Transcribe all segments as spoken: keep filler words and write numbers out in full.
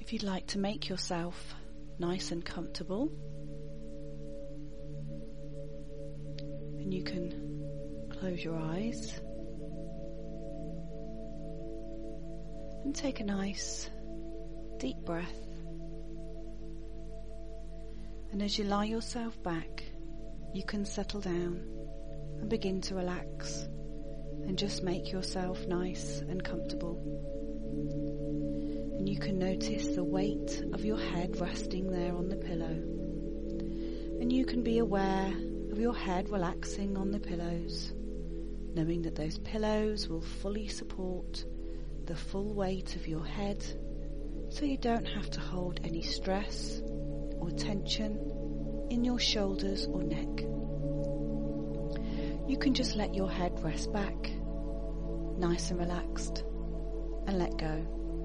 If you'd like to make yourself nice and comfortable, and you can close your eyes and take a nice deep breath. And as you lie yourself back, you can settle down and begin to relax and just make yourself nice and comfortable. And you can notice the weight of your head resting there on the pillow. And you can be aware of your head relaxing on the pillows, knowing that those pillows will fully support the full weight of your head, so you don't have to hold any stress or tension in your shoulders or neck. You can just let your head rest back, nice and relaxed, and let go.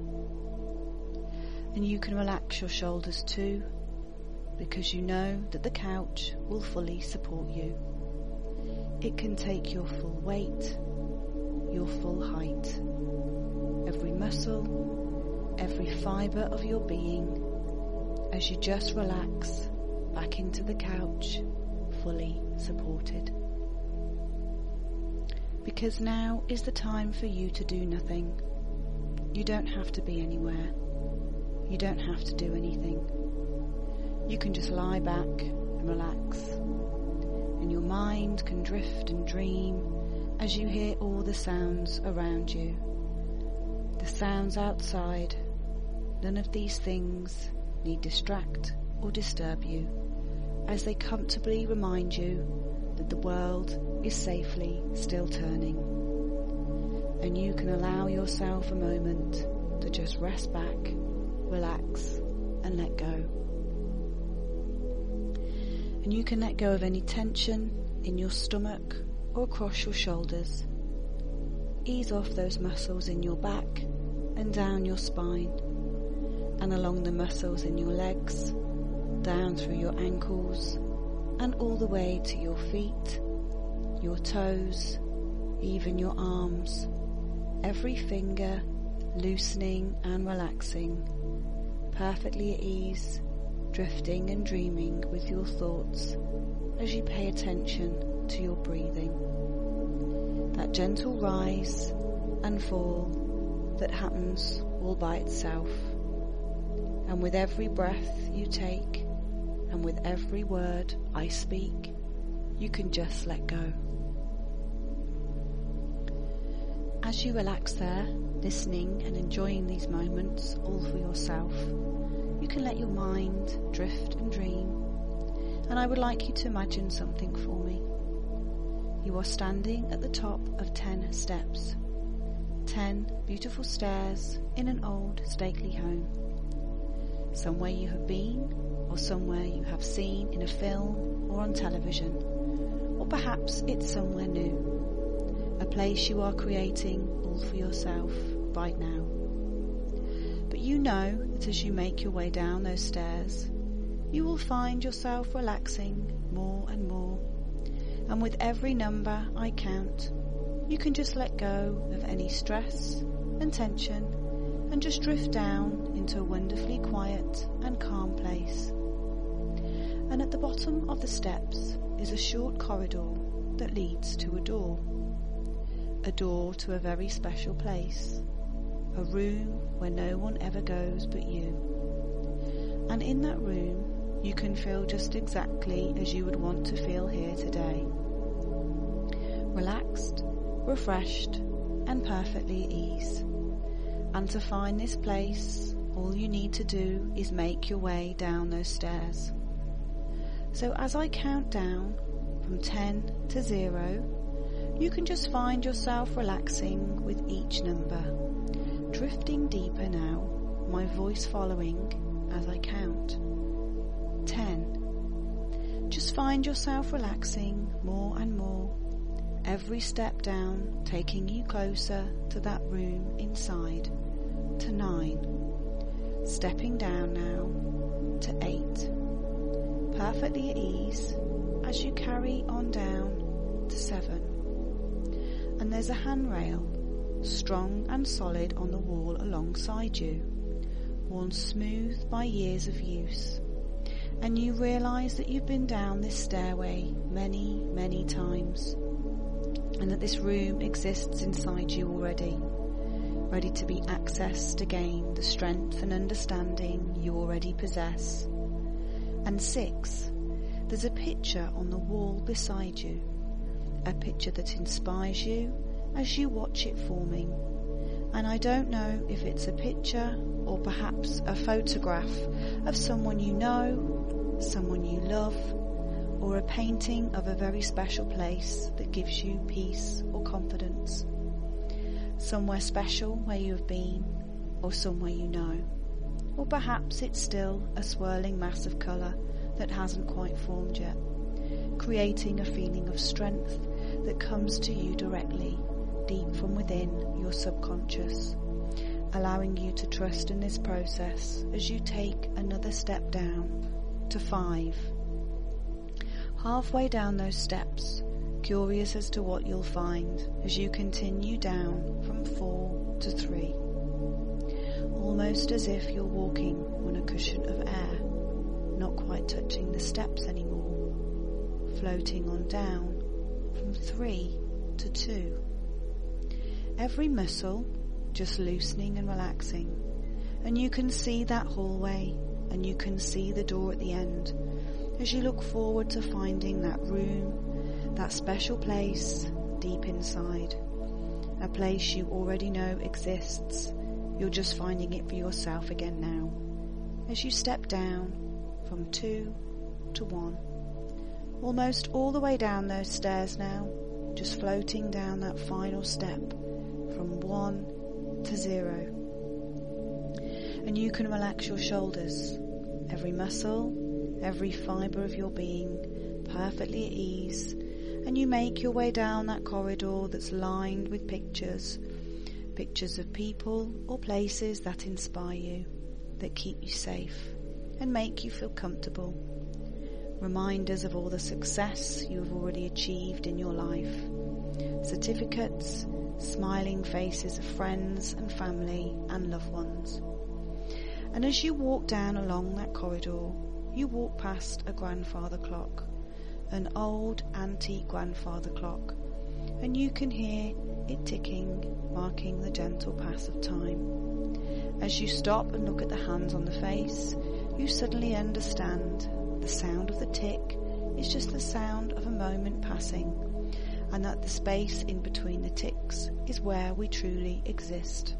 And you can relax your shoulders too, because you know that the couch will fully support you. It can take your full weight, your full height, every muscle, every fibre of your being, as you just relax back into the couch, fully supported. Because now is the time for you to do nothing. You don't have to be anywhere. You don't have to do anything. You can just lie back and relax, and your mind can drift and dream as you hear all the sounds around you. The sounds outside, none of these things need distract or disturb you, as they comfortably remind you that the world is safely still turning. And you can allow yourself a moment to just rest back, relax, and let go. And you can let go of any tension in your stomach or across your shoulders. Ease off those muscles in your back and down your spine, and along the muscles in your legs, down through your ankles, and all the way to your feet, your toes, even your arms, every finger loosening and relaxing, perfectly at ease, drifting and dreaming with your thoughts as you pay attention to your breathing. That gentle rise and fall that happens all by itself. And with every breath you take, and with every word I speak, you can just let go. As you relax there, listening and enjoying these moments all for yourself, you can let your mind drift and dream. And I would like you to imagine something for me. You are standing at the top of ten steps. Ten beautiful stairs in an old stately home. Somewhere you have been, or somewhere you have seen in a film or on television, or perhaps it's somewhere new, a place you are creating all for yourself right now. But you know that as you make your way down those stairs, you will find yourself relaxing more and more, and with every number I count, you can just let go of any stress and tension and just drift down into a wonderfully quiet and calm place. And at the bottom of the steps is a short corridor that leads to a door. A door to a very special place. A room where no one ever goes but you. And in that room, you can feel just exactly as you would want to feel here today. Relaxed, refreshed, and perfectly at ease. And to find this place, all you need to do is make your way down those stairs. So as I count down from ten to zero, you can just find yourself relaxing with each number, drifting deeper now, my voice following as I count. Ten. Just find yourself relaxing more and more, every step down taking you closer to that room inside. To nine. Stepping down now to eight. Perfectly at ease as you carry on down to seven. And there's a handrail, strong and solid on the wall alongside you, worn smooth by years of use, and you realise that you've been down this stairway many, many times, and that this room exists inside you already, ready to be accessed to gain the strength and understanding you already possess. And six, there's a picture on the wall beside you, a picture that inspires you as you watch it forming. And I don't know if it's a picture or perhaps a photograph of someone you know, someone you love, or a painting of a very special place that gives you peace or confidence. Somewhere special where you have been, or somewhere you know. Or perhaps it's still a swirling mass of colour that hasn't quite formed yet, creating a feeling of strength that comes to you directly, deep from within your subconscious, allowing you to trust in this process as you take another step down to five. Halfway down those steps, curious as to what you'll find as you continue down from four to three, almost as if you're walking on a cushion of air, not quite touching the steps anymore, floating on down from three to two. Every muscle just loosening and relaxing, and you can see that hallway, and you can see the door at the end as you look forward to finding that room, that special place deep inside, a place you already know exists. You're just finding it for yourself again now as you step down from two to one, almost all the way down those stairs now, just floating down that final step from one to zero. And you can relax your shoulders, every muscle, every fibre of your being perfectly at ease, and you make your way down that corridor that's lined with pictures, pictures of people or places that inspire you, that keep you safe and make you feel comfortable. Reminders of all the success you have already achieved in your life. Certificates, smiling faces of friends and family and loved ones. And as you walk down along that corridor, you walk past a grandfather clock, an old antique grandfather clock, and you can hear it ticking, marking the gentle pass of time. As you stop and look at the hands on the face, you suddenly understand the sound of the tick is just the sound of a moment passing, and that the space in between the ticks is where we truly exist.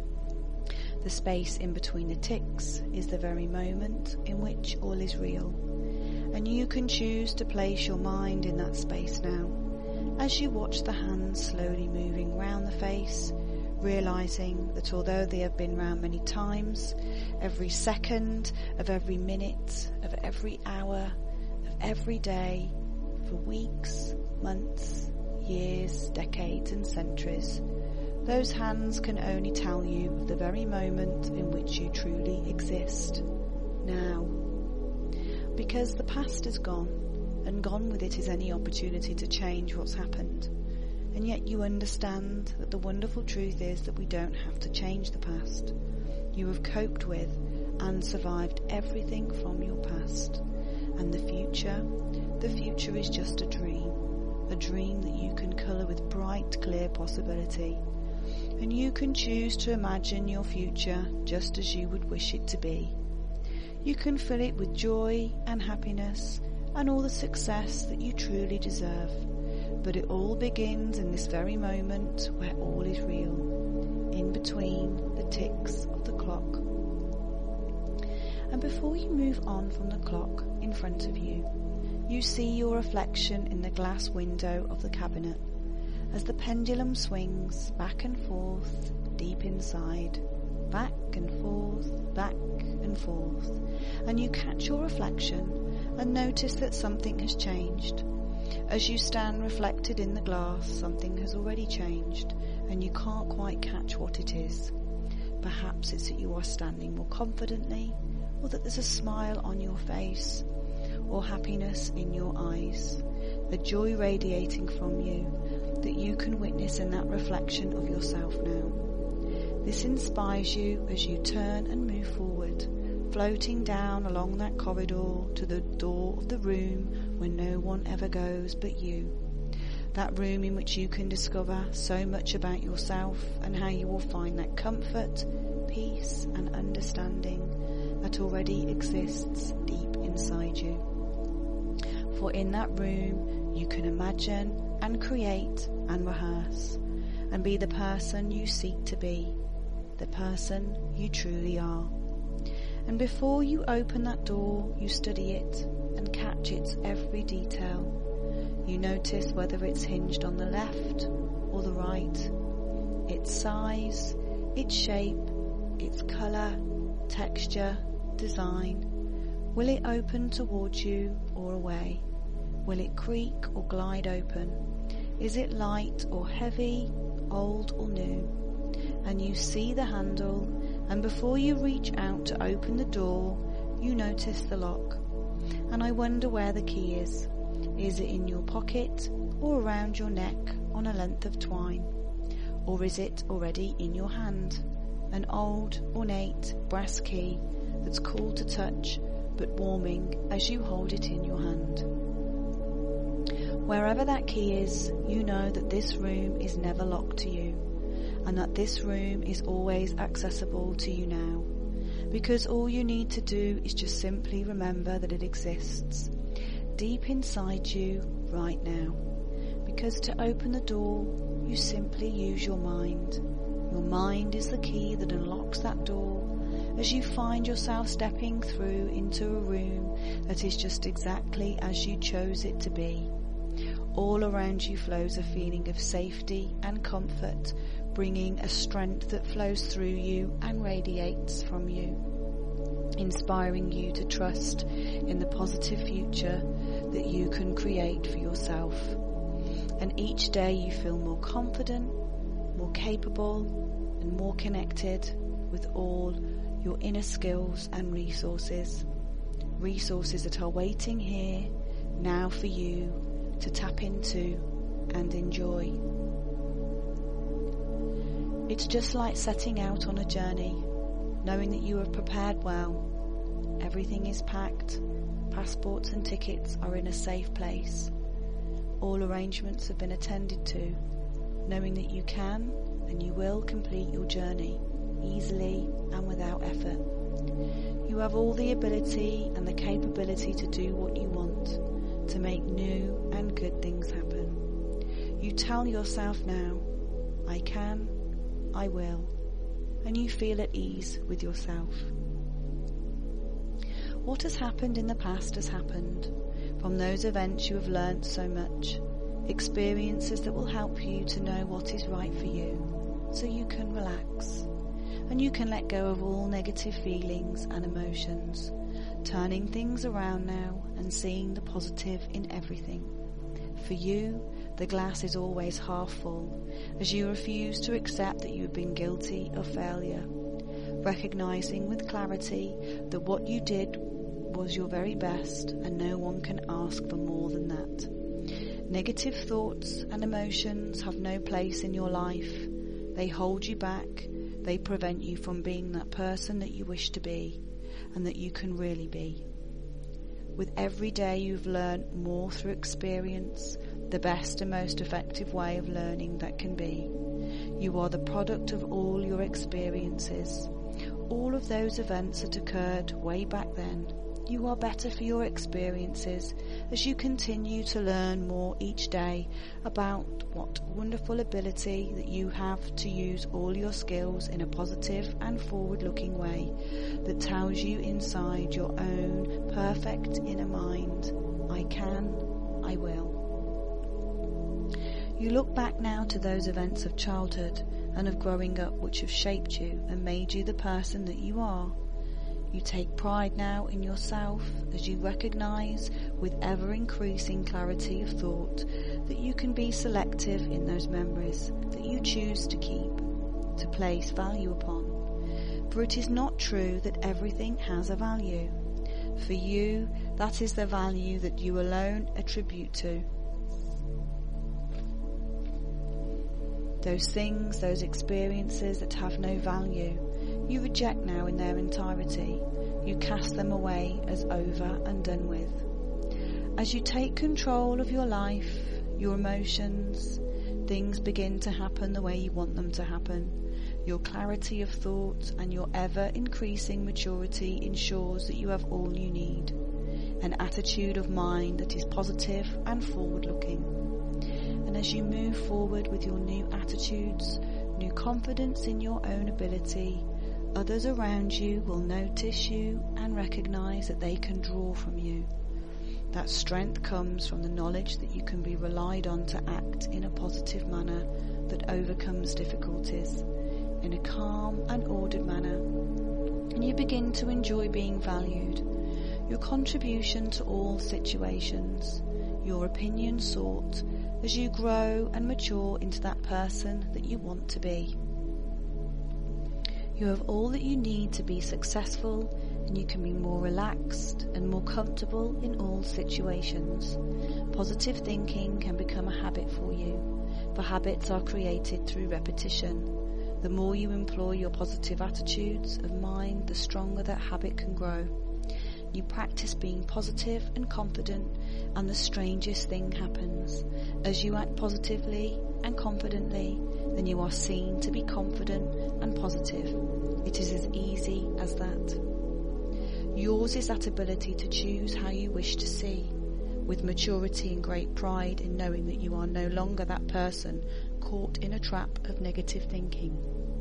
The space in between the ticks is the very moment in which all is real, and you can choose to place your mind in that space now, as you watch the hands slowly moving round the face, realising that although they have been round many times, every second of every minute, of every hour, of every day, for weeks, months, years, decades and centuries, those hands can only tell you of the very moment in which you truly exist, now. Because the past is gone, and gone with it is any opportunity to change what's happened. And yet you understand that the wonderful truth is that we don't have to change the past. You have coped with and survived everything from your past. And the future, the future is just a dream, a dream that you can colour with bright, clear possibility. And you can choose to imagine your future just as you would wish it to be. You can fill it with joy and happiness and all the success that you truly deserve. But it all begins in this very moment where all is real, in between the ticks of the clock. And before you move on from the clock in front of you, you see your reflection in the glass window of the cabinet as the pendulum swings back and forth deep inside, back and forth, back and forth, and you catch your reflection and notice that something has changed. As you stand reflected in the glass, something has already changed, and you can't quite catch what it is. Perhaps it's that you are standing more confidently, or that there's a smile on your face, or happiness in your eyes, a joy radiating from you that you can witness in that reflection of yourself now. This inspires you as you turn and move forward, floating down along that corridor to the door of the room where no one ever goes but you. That room in which you can discover so much about yourself and how you will find that comfort, peace and understanding that already exists deep inside you. For in that room you can imagine and create and rehearse and be the person you seek to be, the person you truly are. And before you open that door, you study it and catch its every detail. You notice whether it's hinged on the left or the right, its size, its shape, its colour, texture, design. Will it open towards you or away? Will it creak or glide open? Is it light or heavy, old or new? And you see the handle, and before you reach out to open the door, you notice the lock. And I wonder where the key is. Is it in your pocket or around your neck on a length of twine? Or is it already in your hand? An old, ornate brass key that's cool to touch but warming as you hold it in your hand. Wherever that key is, you know that this room is never locked to you, and that this room is always accessible to you now, because all you need to do is just simply remember that it exists deep inside you right now. Because to open the door, you simply use your mind. Your mind is the key that unlocks that door as you find yourself stepping through into a room that is just exactly as you chose it to be. All around you flows a feeling of safety and comfort, bringing a strength that flows through you and radiates from you, inspiring you to trust in the positive future that you can create for yourself. And each day you feel more confident, more capable, and more connected with all your inner skills and resources. Resources that are waiting here now for you to tap into and enjoy. It's just like setting out on a journey, knowing that you have prepared well. Everything is packed, passports and tickets are in a safe place. All arrangements have been attended to, knowing that you can and you will complete your journey easily and without effort. You have all the ability and the capability to do what you want, to make new and good things happen. You tell yourself now, I can, I will, and you feel at ease with yourself. What has happened in the past has happened. From those events you have learnt so much, experiences that will help you to know what is right for you, so you can relax, and you can let go of all negative feelings and emotions, turning things around now and seeing the positive in everything. For you, the glass is always half full, as you refuse to accept that you have been guilty of failure, recognizing with clarity that what you did was your very best and no one can ask for more than that. Negative thoughts and emotions have no place in your life. They hold you back. They prevent you from being that person that you wish to be and that you can really be. With every day you've learned more through experience, the best and most effective way of learning that can be. You are the product of all your experiences, all of those events that occurred way back then. You are better for your experiences as you continue to learn more each day about what wonderful ability that you have to use all your skills in a positive and forward-looking way that tells you inside your own perfect inner mind, I can, I will. You look back now to those events of childhood and of growing up which have shaped you and made you the person that you are. You take pride now in yourself as you recognize with ever-increasing clarity of thought that you can be selective in those memories that you choose to keep, to place value upon. For it is not true that everything has a value. For you, that is the value that you alone attribute to. Those things, those experiences that have no value, you reject now in their entirety. You cast them away as over and done with. As you take control of your life, your emotions, things begin to happen the way you want them to happen. Your clarity of thought and your ever-increasing maturity ensures that you have all you need. An attitude of mind that is positive and forward-looking. And as you move forward with your new attitudes, new confidence in your own ability, others around you will notice you and recognize that they can draw from you. That strength comes from the knowledge that you can be relied on to act in a positive manner that overcomes difficulties, in a calm and ordered manner. And you begin to enjoy being valued, your contribution to all situations, your opinion sought as you grow and mature into that person that you want to be. You have all that you need to be successful, and you can be more relaxed and more comfortable in all situations. Positive thinking can become a habit for you, for habits are created through repetition. The more you employ your positive attitudes of mind, the stronger that habit can grow. You practice being positive and confident, and the strangest thing happens. As you act positively and confidently, then you are seen to be confident and positive. It is as easy as that. Yours is that ability to choose how you wish to see, with maturity and great pride in knowing that you are no longer that person caught in a trap of negative thinking.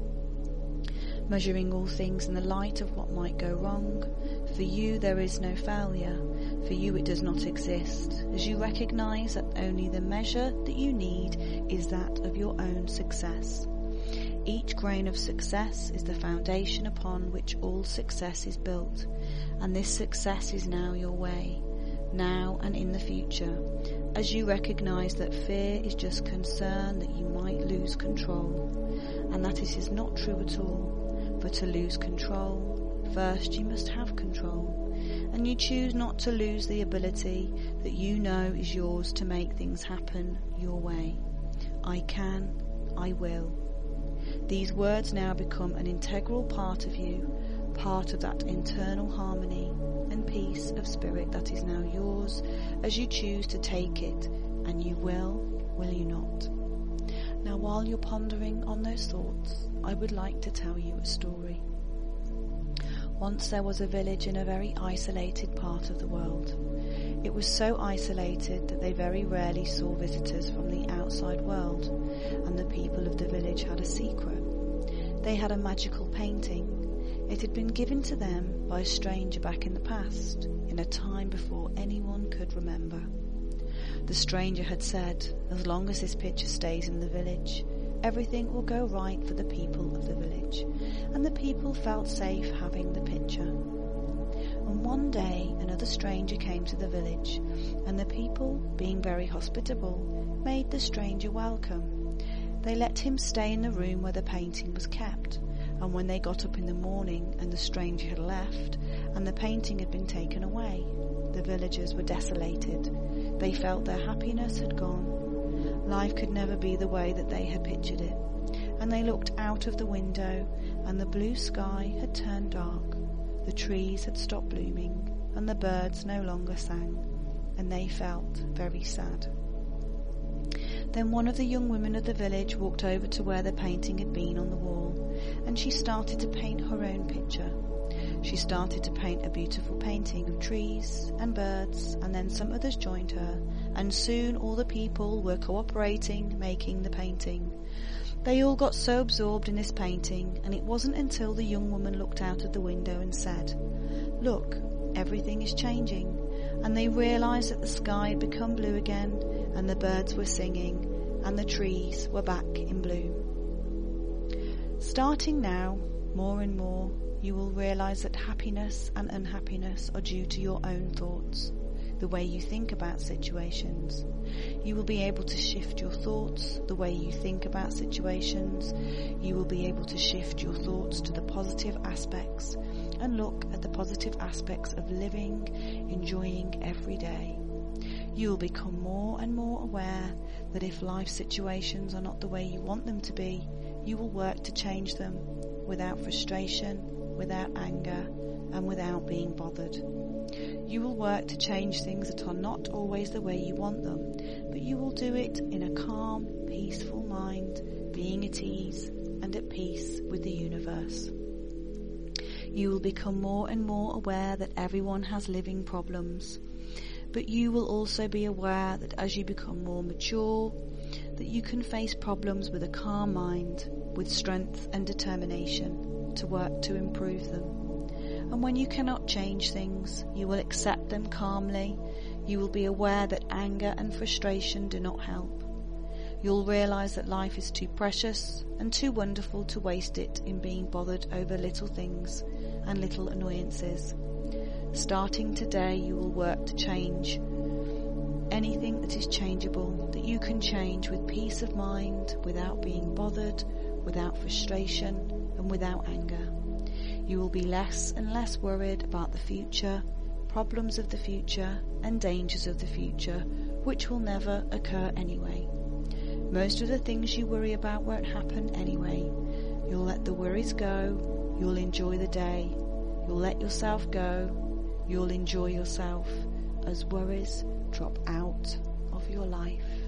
Measuring all things in the light of what might go wrong, for you there is no failure, for you it does not exist, as you recognize that only the measure that you need is that of your own success. Each grain of success is the foundation upon which all success is built, and this success is now your way, now and in the future, as you recognize that fear is just concern that you might lose control, and that it is not true at all. For to lose control, first you must have control, and you choose not to lose the ability that you know is yours to make things happen your way. I can, I will. These words now become an integral part of you, part of that internal harmony and peace of spirit that is now yours as you choose to take it, and you will, will you not? Now, while you're pondering on those thoughts, I would like to tell you a story. Once there was a village in a very isolated part of the world. It was so isolated that they very rarely saw visitors from the outside world, and the people of the village had a secret. They had a magical painting. It had been given to them by a stranger back in the past, in a time before anyone could remember. The stranger had said, as long as this picture stays in the village, everything will go right for the people of the village, and the people felt safe having the picture. And one day another stranger came to the village, and the people, being very hospitable, made the stranger welcome. They let him stay in the room where the painting was kept, and when they got up in the morning and the stranger had left, and the painting had been taken away, the villagers were desolated. They felt their happiness had gone. Life could never be the way that they had pictured it. And they looked out of the window, and the blue sky had turned dark. The trees had stopped blooming, and the birds no longer sang, and they felt very sad. Then one of the young women of the village walked over to where the painting had been on the wall, and she started to paint her own picture. She started to paint a beautiful painting of trees and birds, and then some others joined her, and soon all the people were cooperating, making the painting. They all got so absorbed in this painting, and it wasn't until the young woman looked out of the window and said, "Look, everything is changing," and they realized that the sky had become blue again, and the birds were singing, and the trees were back in bloom. Starting now, more and more, you will realize that happiness and unhappiness are due to your own thoughts, the way you think about situations. You will be able to shift your thoughts, the way you think about situations. You will be able to shift your thoughts to the positive aspects and look at the positive aspects of living, enjoying every day. You will become more and more aware that if life situations are not the way you want them to be, you will work to change them without frustration, without anger, and without being bothered. You will work to change things that are not always the way you want them, but you will do it in a calm, peaceful mind, being at ease and at peace with the universe. You will become more and more aware that everyone has living problems, but you will also be aware that as you become more mature, that you can face problems with a calm mind, with strength and determination to work to improve them. And when you cannot change things, you will accept them calmly. You will be aware that anger and frustration do not help. You'll realise that life is too precious and too wonderful to waste it in being bothered over little things and little annoyances. Starting today, you will work to change anything that is changeable, that you can change with peace of mind, without being bothered, without frustration, and without anger. You will be less and less worried about the future, problems of the future, and dangers of the future, which will never occur anyway. Most of the things you worry about won't happen anyway. You'll let the worries go, you'll enjoy the day, you'll let yourself go, you'll enjoy yourself as worries drop out of your life.